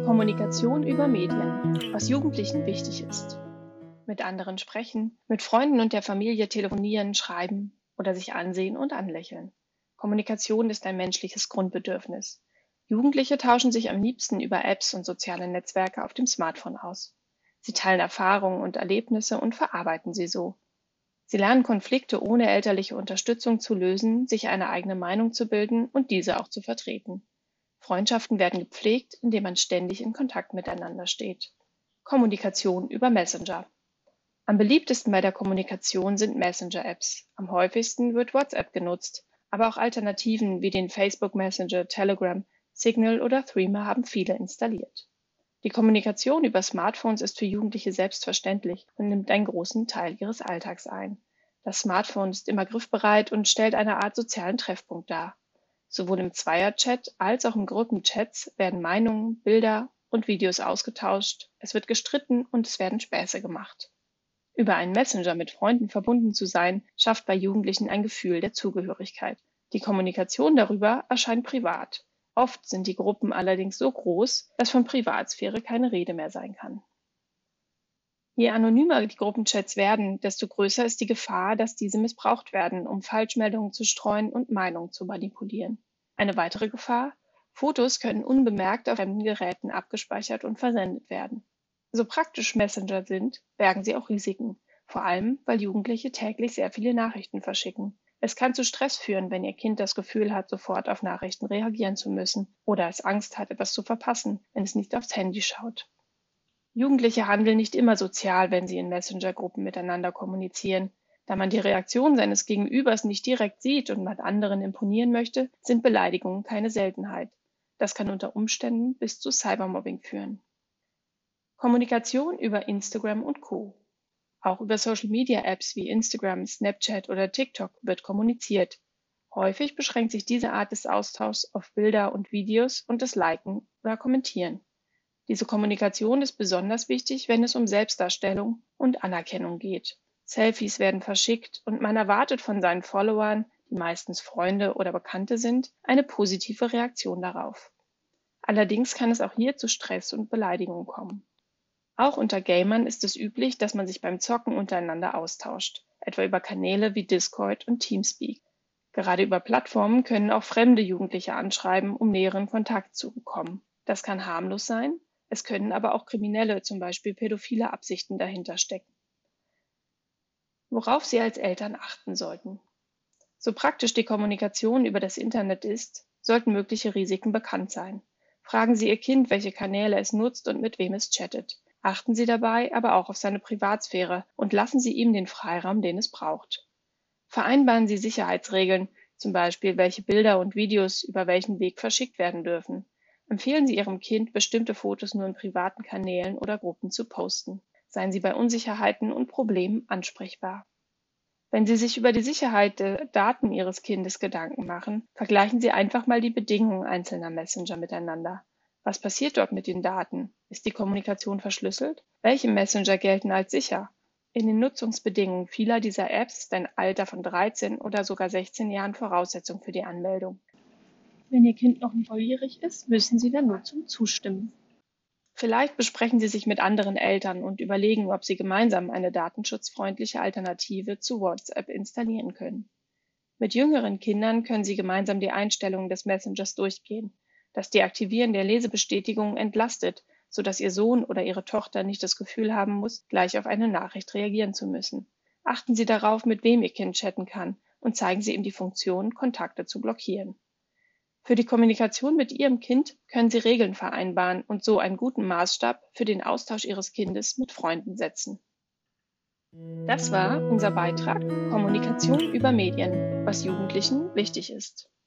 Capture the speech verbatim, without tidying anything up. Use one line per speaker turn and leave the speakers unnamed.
Kommunikation über Medien, was Jugendlichen wichtig ist. Mit anderen sprechen, mit Freunden und der Familie telefonieren, schreiben oder sich ansehen und anlächeln. Kommunikation ist ein menschliches Grundbedürfnis. Jugendliche tauschen sich am liebsten über Apps und soziale Netzwerke auf dem Smartphone aus. Sie teilen Erfahrungen und Erlebnisse und verarbeiten sie so. Sie lernen Konflikte ohne elterliche Unterstützung zu lösen, sich eine eigene Meinung zu bilden und diese auch zu vertreten. Freundschaften werden gepflegt, indem man ständig in Kontakt miteinander steht. Kommunikation über Messenger. Am beliebtesten bei der Kommunikation sind Messenger-Apps. Am häufigsten wird WhatsApp genutzt, aber auch Alternativen wie den Facebook Messenger, Telegram, Signal oder Threema haben viele installiert. Die Kommunikation über Smartphones ist für Jugendliche selbstverständlich und nimmt einen großen Teil ihres Alltags ein. Das Smartphone ist immer griffbereit und stellt eine Art sozialen Treffpunkt dar. Sowohl im Zweierchat als auch im Gruppenchats werden Meinungen, Bilder und Videos ausgetauscht, es wird gestritten und es werden Späße gemacht. Über einen Messenger mit Freunden verbunden zu sein, schafft bei Jugendlichen ein Gefühl der Zugehörigkeit. Die Kommunikation darüber erscheint privat. Oft sind die Gruppen allerdings so groß, dass von Privatsphäre keine Rede mehr sein kann. Je anonymer die Gruppenchats werden, desto größer ist die Gefahr, dass diese missbraucht werden, um Falschmeldungen zu streuen und Meinungen zu manipulieren. Eine weitere Gefahr: Fotos können unbemerkt auf fremden Geräten abgespeichert und versendet werden. So praktisch Messenger sind, bergen sie auch Risiken, vor allem, weil Jugendliche täglich sehr viele Nachrichten verschicken. Es kann zu Stress führen, wenn Ihr Kind das Gefühl hat, sofort auf Nachrichten reagieren zu müssen oder es Angst hat, etwas zu verpassen, wenn es nicht aufs Handy schaut. Jugendliche handeln nicht immer sozial, wenn sie in Messenger-Gruppen miteinander kommunizieren. Da man die Reaktion seines Gegenübers nicht direkt sieht und man anderen imponieren möchte, sind Beleidigungen keine Seltenheit. Das kann unter Umständen bis zu Cybermobbing führen. Kommunikation über Instagram und Co. Auch über Social-Media-Apps wie Instagram, Snapchat oder TikTok wird kommuniziert. Häufig beschränkt sich diese Art des Austauschs auf Bilder und Videos und das Liken oder Kommentieren. Diese Kommunikation ist besonders wichtig, wenn es um Selbstdarstellung und Anerkennung geht. Selfies werden verschickt und man erwartet von seinen Followern, die meistens Freunde oder Bekannte sind, eine positive Reaktion darauf. Allerdings kann es auch hier zu Stress und Beleidigungen kommen. Auch unter Gamern ist es üblich, dass man sich beim Zocken untereinander austauscht, etwa über Kanäle wie Discord und Teamspeak. Gerade über Plattformen können auch fremde Jugendliche anschreiben, um näheren Kontakt zu bekommen. Das kann harmlos sein, es können aber auch kriminelle, zum Beispiel pädophile Absichten dahinter stecken. Worauf Sie als Eltern achten sollten. So praktisch die Kommunikation über das Internet ist, sollten mögliche Risiken bekannt sein. Fragen Sie Ihr Kind, welche Kanäle es nutzt und mit wem es chattet. Achten Sie dabei aber auch auf seine Privatsphäre und lassen Sie ihm den Freiraum, den es braucht. Vereinbaren Sie Sicherheitsregeln, zum Beispiel welche Bilder und Videos über welchen Weg verschickt werden dürfen. Empfehlen Sie Ihrem Kind, bestimmte Fotos nur in privaten Kanälen oder Gruppen zu posten. Seien Sie bei Unsicherheiten und Problemen ansprechbar. Wenn Sie sich über die Sicherheit der Daten Ihres Kindes Gedanken machen, vergleichen Sie einfach mal die Bedingungen einzelner Messenger miteinander. Was passiert dort mit den Daten? Ist die Kommunikation verschlüsselt? Welche Messenger gelten als sicher? In den Nutzungsbedingungen vieler dieser Apps ist ein Alter von dreizehn oder sogar sechzehn Jahren Voraussetzung für die Anmeldung. Wenn Ihr Kind noch nicht volljährig ist, müssen Sie der Nutzung zustimmen. Vielleicht besprechen Sie sich mit anderen Eltern und überlegen, ob Sie gemeinsam eine datenschutzfreundliche Alternative zu WhatsApp installieren können. Mit jüngeren Kindern können Sie gemeinsam die Einstellungen des Messengers durchgehen. Das Deaktivieren der Lesebestätigung entlastet, sodass Ihr Sohn oder Ihre Tochter nicht das Gefühl haben muss, gleich auf eine Nachricht reagieren zu müssen. Achten Sie darauf, mit wem Ihr Kind chatten kann und zeigen Sie ihm die Funktion, Kontakte zu blockieren. Für die Kommunikation mit Ihrem Kind können Sie Regeln vereinbaren und so einen guten Maßstab für den Austausch Ihres Kindes mit Freunden setzen. Das war unser Beitrag Kommunikation über Medien, was Jugendlichen wichtig ist.